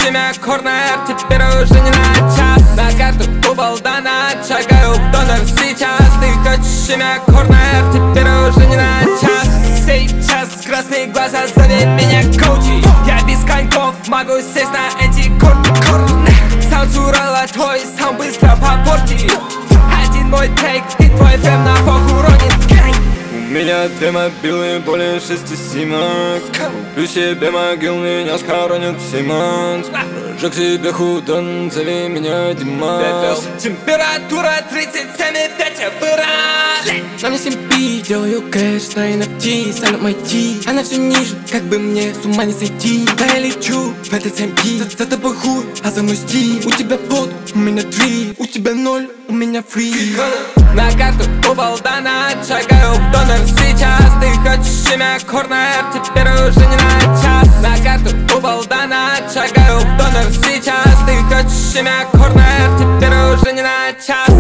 имя Корнер, теперь уже не на час. На карту Кубалдана, шагаю в донор сейчас. Ты хочешь имя Корнер, теперь уже не на час. Сейчас красные глаза, зови меня коучи. Я без коньков могу сесть на эти корты. Саунд с Урала, твой саунд быстро попортит. Один мой трек, и твой фэм на похуй уронит. У меня 2 мобилы, более 6 симок. Куплю себе могил, меня схоронят в Симонс. Жег себе худон, зови меня Димас. Температура 37,5 выра. На мне симпи, делаю кэш на NFT, sign my tea. Она все ниже, как бы мне с ума не сойти. Да я лечу в этот симпи, за тобой хуй, а за мной стиль. У тебя под, у меня 3, у тебя 0, у меня фри. На карту Кубалдана, шагаю в донор сейчас. Ты хочешь имя Корнер, теперь уже не на час. На карту Кубалдана, шагаю в донор сейчас. Ты хочешь имя Корнер, теперь уже не на час.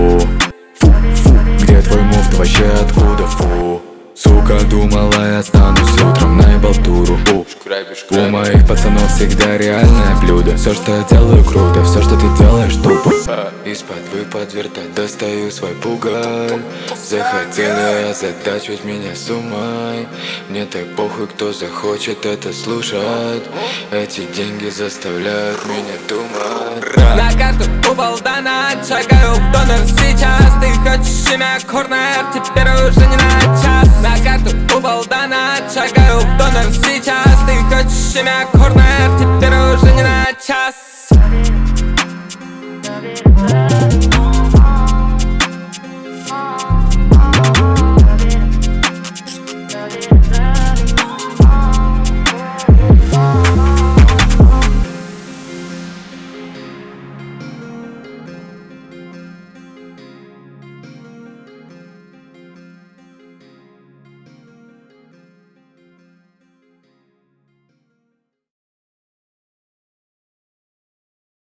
Где твой мув, ты вообще откуда, фу? Сука, думала, я останусь утром, наебал туру. У моих пацанов всегда реальное блюдо. Все, что я делаю, круто, все, что ты делаешь, тупо. Из-под выпад вертать достаю свой пугаль. Захотели озадачивать меня с умой. Мне так похуй, кто захочет это слушать. Эти деньги заставляют меня думать. На карту Кубалдана, шагаю в донор сейчас. Ты хочешь имя Корнер, теперь уже не на час. На карту Кубалдана, шагаю в донор сейчас. Ты хочешь имя